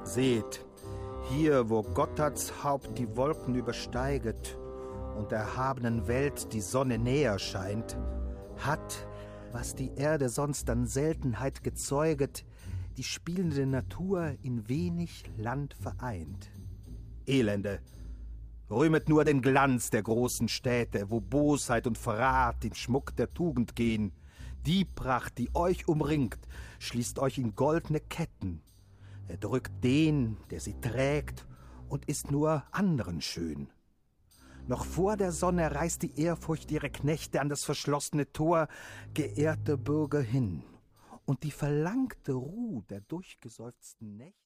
Seht, hier, wo Gottards Haupt die Wolken übersteiget und der erhabenen Welt die Sonne näher scheint, hat, was die Erde sonst an Seltenheit gezeuget, die spielende Natur in wenig Land vereint. Elende, rühmet nur den Glanz der großen Städte, wo Bosheit und Verrat in Schmuck der Tugend gehen. Die Pracht, die euch umringt, schließt euch in goldne Ketten. Er drückt den, der sie trägt, und ist nur anderen schön. Noch vor der Sonne reißt die Ehrfurcht ihre Knechte an das verschlossene Tor, geehrte Bürger, hin, und die verlangte Ruh der durchgeseufzten Nächte